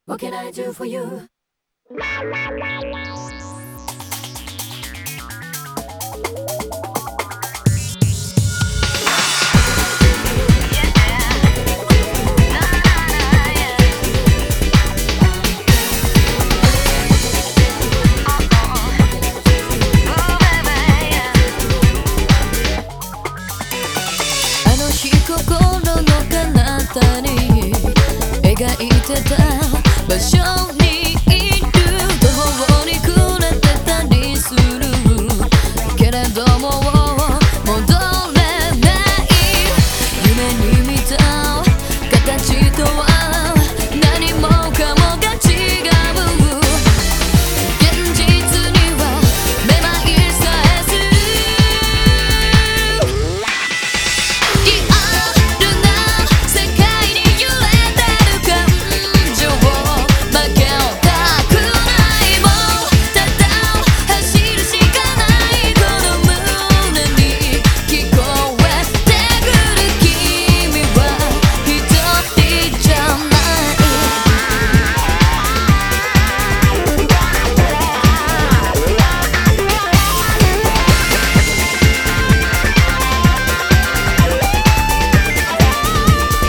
What can I do for you? 心の彼方に描いてた場所にいる途方に暮れてたりするけれども戻れない夢に見た形とは何もかもが違う現実にはめまいさえする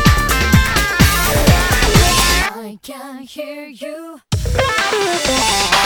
I can't hear you.